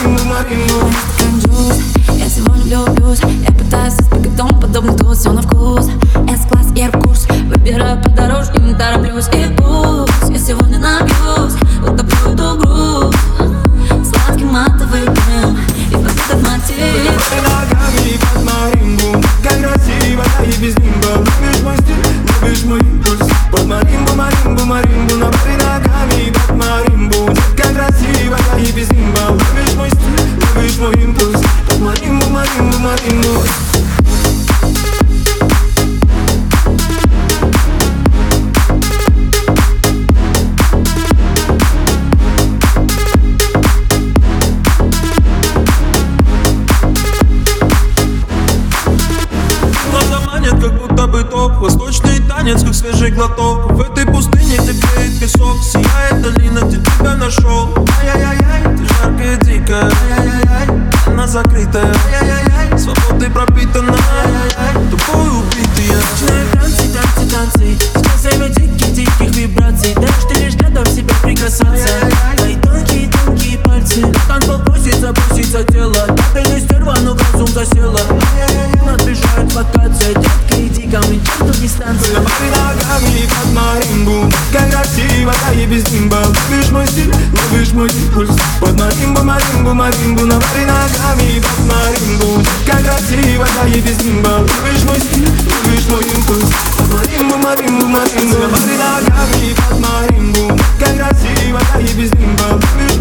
маримбу, маримбу. Я сегодня влюблюсь. Я пытаюсь избегать дом подобных доз. Все на вкус. С-класс, Air-курс. Выбираю по дорожке, не тороплюсь. И пусть я сегодня напьюсь, утоплю эту грусть сладкий матовый крем и под этот мотив. Ногами под маримбу, как красиво, да и без нимба. Любишь мой стиль, любишь мой импульс. Под маримбу, маримбу, маримбу. На баре ногами под маримбу, как красиво, да и без нимба. Любишь мой стиль, любишь мой импульс. Под маримбу, маримбу, маримбу. Как будто бы топ, восточный танец, как свежий глоток. В этой пустыне теплеет песок, сияет долина, где тебя нашел. Ай-яй-яй, ты жаркая, дикая, ай-яй-яй, она закрытая, ай-яй-яй, свободой пропитана, ай-яй-яй, тобой убитая. Начинаю танцы, танцы, танцы, с время диких вибраций. Даешь ты лишь рядом себя прикасаться. Твои тонкие, тонкие пальцы. На танцпол просится тело. Капельный стерва, но разум засела. Надбежает локация, детка, иди ко мне, черту дистанцию. На баре ногами под маримбу, как красиво, да и без нимба. Любишь мой стиль, любишь мой импульс. Под маримбу, маримбу, маримбу. На баре ногами под маримбу, как красиво, да и без нимба. Любишь мой стиль, любишь мой импульс. Под маримбу, маримбу, маримбу. На баре ногами под маримбу, как красиво, да и без нимба.